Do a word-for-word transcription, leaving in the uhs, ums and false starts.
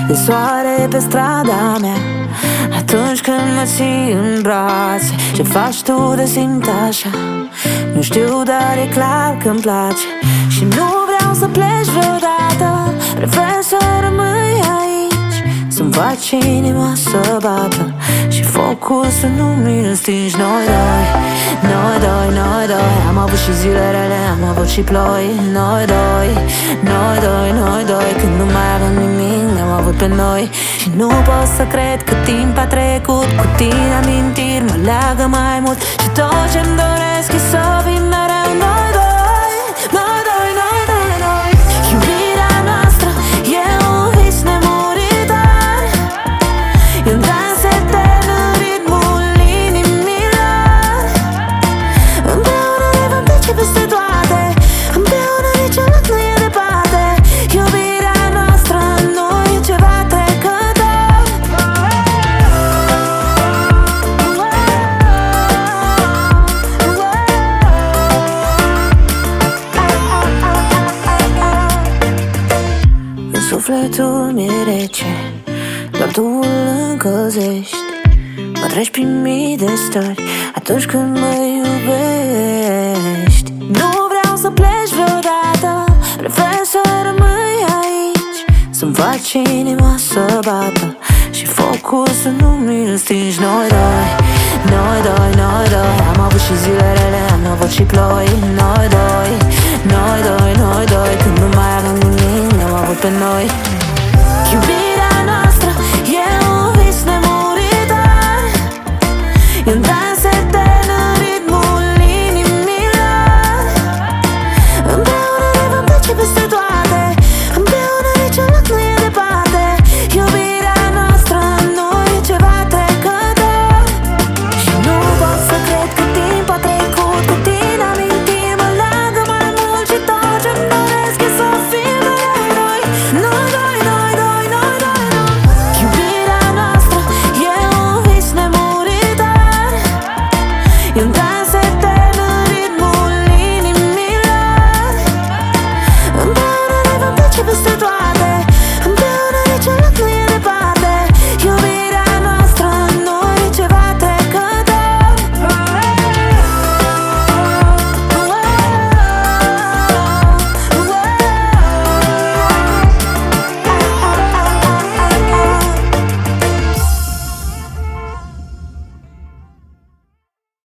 de soare pe strada mea. Atunci când mă ții în brațe, ce faci tu de simt așa? Nu știu, dar e clar că-mi place și nu vreau să pleci vreodată. Prefer să rămâi aici, să-mi faci inima să bată și focul să nu mi-l stingi. Noi doi, noi doi, noi doi, am avut și zile rele, am avut și ploi. Noi doi, noi doi, noi doi, când nu mai avem nimic, ne-am avut pe noi. Și nu pot să cred că timp a trecut, cu tine amintiri mă leagă mai mult și tot ce-mi doresc e să fim mereu noi doi. Noi doi, noi doi, noi. Iubirea noastră e un vis nemuritor, e un dans etern în ritmul inimilor. Împreună ne vom trece peste toate, împreună niciodată nu e departe. Iubirea noastră nu e ceva trecător. Când sufletul mi-e rece, doar tu îl încălzești. Mă treci prin mii de stări atunci când mă iubești. Nu vreau să pleci vreodată, prefer să rămâi aici, să-mi faci inima să bată și focul să nu mi-l stingi. Noi doi, noi doi, noi doi, am avut și zile rele, am avut și ploi. Noi doi, noi doi, noi doi, când nu mai avem nimic, ne-am avut pe noi. Iubirea noastră e un vis nemuritor, e un dans